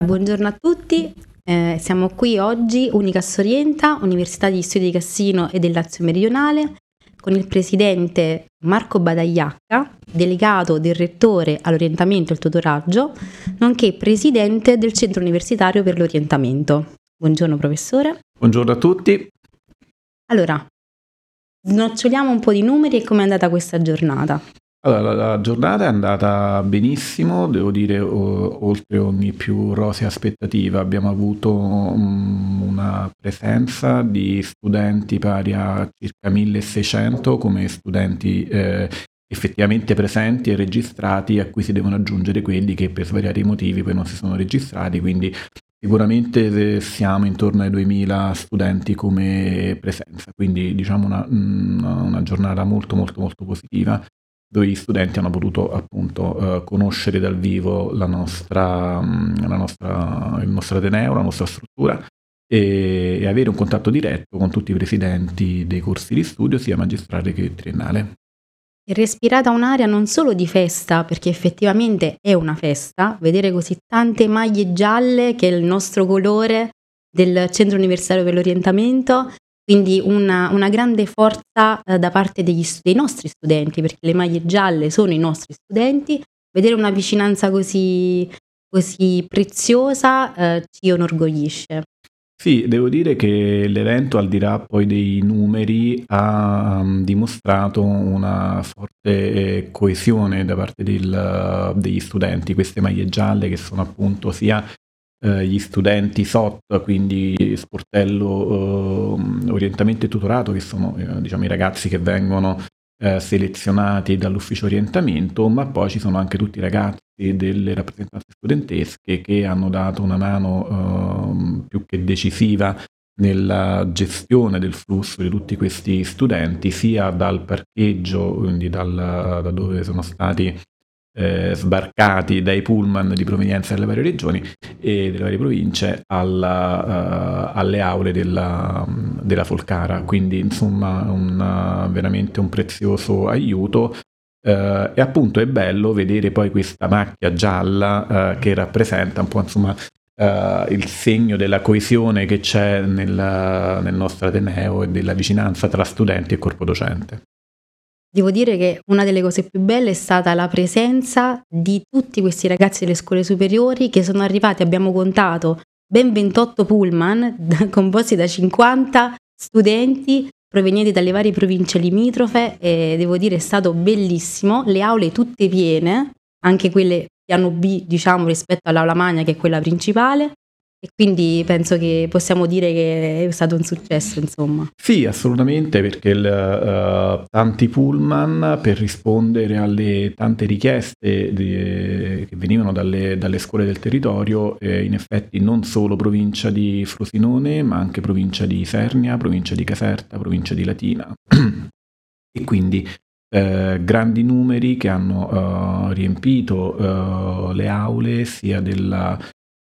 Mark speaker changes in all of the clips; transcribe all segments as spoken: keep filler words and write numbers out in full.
Speaker 1: Buongiorno a tutti, eh, siamo qui oggi, Unicas Orienta, Università di Studi di Cassino e del Lazio Meridionale, con il presidente Marco Badagliacca, delegato del rettore all'orientamento e al tutoraggio, nonché presidente del Centro Universitario per l'Orientamento. Buongiorno professore.
Speaker 2: Buongiorno a tutti.
Speaker 1: Allora, snoccioliamo un po' di numeri e com'è andata questa giornata.
Speaker 2: Allora, la, la giornata è andata benissimo, devo dire, o, oltre ogni più rosea aspettativa. Abbiamo avuto um, una presenza di studenti pari a circa milleseicento come studenti eh, effettivamente presenti e registrati, a cui si devono aggiungere quelli che per svariati motivi poi non si sono registrati, quindi sicuramente siamo intorno ai duemila studenti come presenza, quindi diciamo una, una, una giornata molto molto molto positiva, dove gli studenti hanno potuto appunto eh, conoscere dal vivo la nostra, la nostra, il nostro Ateneo, la nostra struttura e, e avere un contatto diretto con tutti i presidenti dei corsi di studio, sia magistrale che triennale.
Speaker 1: E respirata un'aria non solo di festa, perché effettivamente è una festa, vedere così tante maglie gialle, che è il nostro colore del Centro Universitario per l'Orientamento, quindi una, una grande forza eh, da parte degli, dei nostri studenti, perché le maglie gialle sono i nostri studenti. Vedere una vicinanza così, così preziosa eh, ci inorgoglisce.
Speaker 2: Sì, devo dire che l'evento, al di là poi dei numeri, ha um, dimostrato una forte coesione da parte del, degli studenti. Queste maglie gialle, che sono appunto sia eh, gli studenti S O T, quindi sportello eh, orientamento e tutorato, che sono eh, diciamo i ragazzi che vengono eh, selezionati dall'ufficio orientamento, ma poi ci sono anche tutti i ragazzi delle rappresentanze studentesche che hanno dato una mano eh, più che decisiva nella gestione del flusso di tutti questi studenti, sia dal parcheggio, quindi dal, da dove sono stati eh, sbarcati dai pullman di provenienza delle varie regioni e delle varie province, alla, uh, alle aule della, della Folcara. Quindi insomma un, veramente un prezioso aiuto. Uh, e appunto è bello vedere poi questa macchia gialla uh, che rappresenta un po' insomma uh, il segno della coesione che c'è nel, nel nostro Ateneo e della vicinanza tra studenti e corpo docente.
Speaker 1: Devo dire che una delle cose più belle è stata la presenza di tutti questi ragazzi delle scuole superiori che sono arrivati, abbiamo contato ben ventotto pullman composti da cinquanta studenti provenienti dalle varie province limitrofe, e devo dire è stato bellissimo, le aule tutte piene, anche quelle piano B diciamo rispetto all'aula magna che è quella principale, e quindi penso che possiamo dire che è stato un successo, insomma.
Speaker 2: Sì, assolutamente, perché il, uh, tanti pullman, per rispondere alle tante richieste di, che venivano dalle, dalle scuole del territorio, eh, in effetti non solo provincia di Frosinone, ma anche provincia di Isernia, provincia di Caserta, provincia di Latina. E quindi eh, grandi numeri che hanno uh, riempito uh, le aule sia della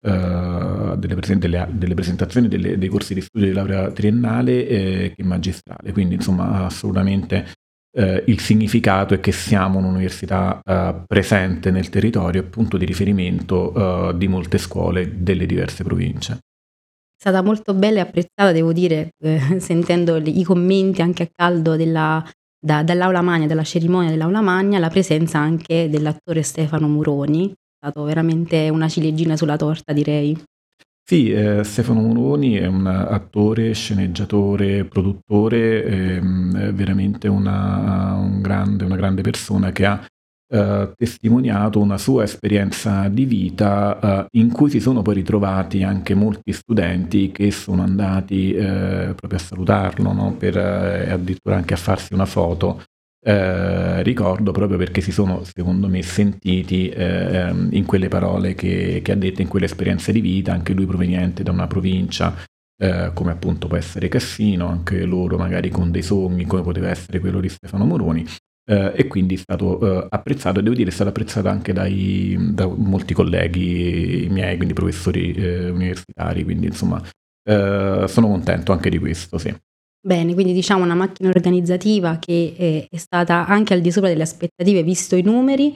Speaker 2: Uh, delle, presen- delle, delle presentazioni delle, dei corsi di studio di laurea triennale eh, che magistrale. Quindi insomma assolutamente eh, il significato è che siamo un'università uh, presente nel territorio, punto di riferimento uh, di molte scuole delle diverse province.
Speaker 1: È stata molto bella e apprezzata, devo dire, eh, sentendo i commenti anche a caldo della, da, dall'aula magna, dalla cerimonia dell'aula magna, la presenza anche dell'attore Stefano Muroni. È stato veramente una ciliegina sulla torta, direi.
Speaker 2: Sì, eh, Stefano Muroni è un attore, sceneggiatore, produttore, ehm, è veramente una, un grande, una grande persona che ha eh, testimoniato una sua esperienza di vita eh, in cui si sono poi ritrovati anche molti studenti che sono andati eh, proprio a salutarlo, no? Per eh, addirittura anche a farsi una foto. Eh, ricordo proprio perché si sono, secondo me, sentiti eh, in quelle parole che, che ha detto, in quelle esperienze di vita, anche lui proveniente da una provincia eh, come appunto può essere Cassino, anche loro magari con dei sogni come poteva essere quello di Stefano Moroni, eh, e quindi è stato eh, apprezzato, e devo dire è stato apprezzato anche dai, da molti colleghi miei, quindi professori eh, universitari, quindi insomma eh, sono contento anche di questo, sì.
Speaker 1: Bene, quindi diciamo una macchina organizzativa che è, è stata anche al di sopra delle aspettative, visto i numeri,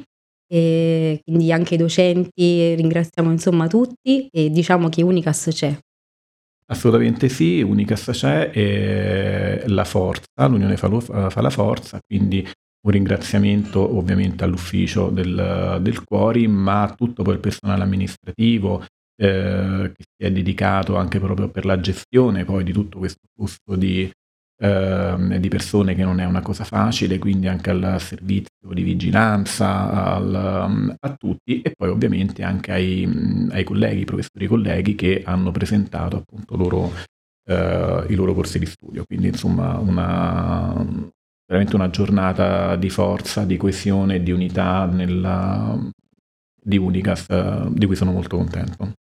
Speaker 1: e quindi anche i docenti, ringraziamo insomma tutti e diciamo che Unicas c'è.
Speaker 2: Assolutamente sì, Unicas c'è e la forza, l'unione fa, lo- fa la forza, quindi un ringraziamento ovviamente all'ufficio del, del Cuori, ma a tutto poi il personale amministrativo eh, che si è dedicato anche proprio per la gestione poi di tutto questo flusso di, ehm, di persone che non è una cosa facile, quindi anche al servizio di vigilanza, al- a tutti e poi ovviamente anche ai, ai colleghi, professori colleghi che hanno presentato appunto loro, eh, i loro corsi di studio. Quindi insomma una, veramente una giornata di forza, di coesione e di unità nella, di Unicas, eh, di cui sono molto contento.